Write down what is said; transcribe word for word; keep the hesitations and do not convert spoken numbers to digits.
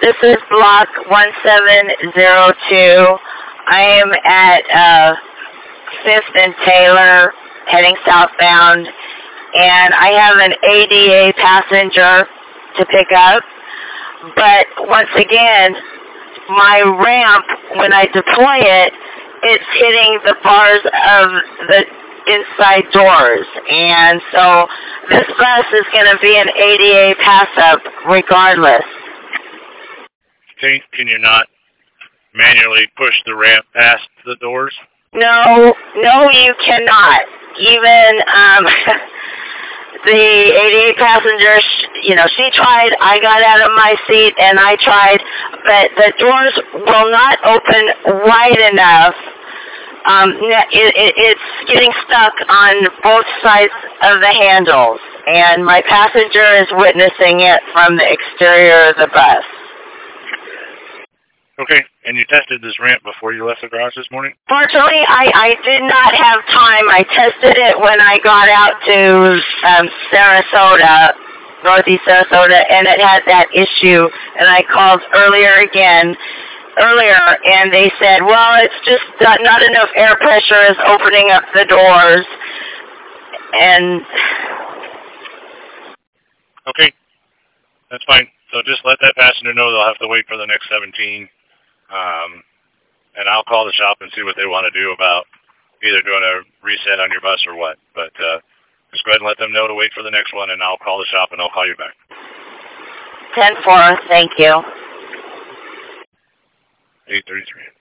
This is block one seven zero two. I am at uh, fifth and Taylor, heading southbound, and I have an A D A passenger to pick up. But once again, my ramp, when I deploy it, it's hitting the bars of the inside doors. And so this bus is going to be an A D A pass-up regardless. Okay, can you not manually push the ramp past the doors? No, no, you cannot. Even um, the A D A passenger, you know, she tried. I got out of my seat and I tried, but the doors will not open wide enough. Um, it, it, it's getting stuck on both sides of the handles, and my passenger is witnessing it from the exterior of the bus. Okay, and you tested this ramp before you left the garage this morning? Fortunately, I, I did not have time. I tested it when I got out to um, Sarasota, Northeast Sarasota, and it had that issue, and I called earlier again, earlier, and they said, well, it's just not, not enough air pressure is opening up the doors, and... Okay, that's fine. So just let that passenger know they'll have to wait for the next seventeen. Um, and I'll call the shop and see what they want to do about either doing a reset on your bus or what. But uh, just go ahead and let them know to wait for the next one, and I'll call the shop and I'll call you back. ten four, thank you. eight thirty-three.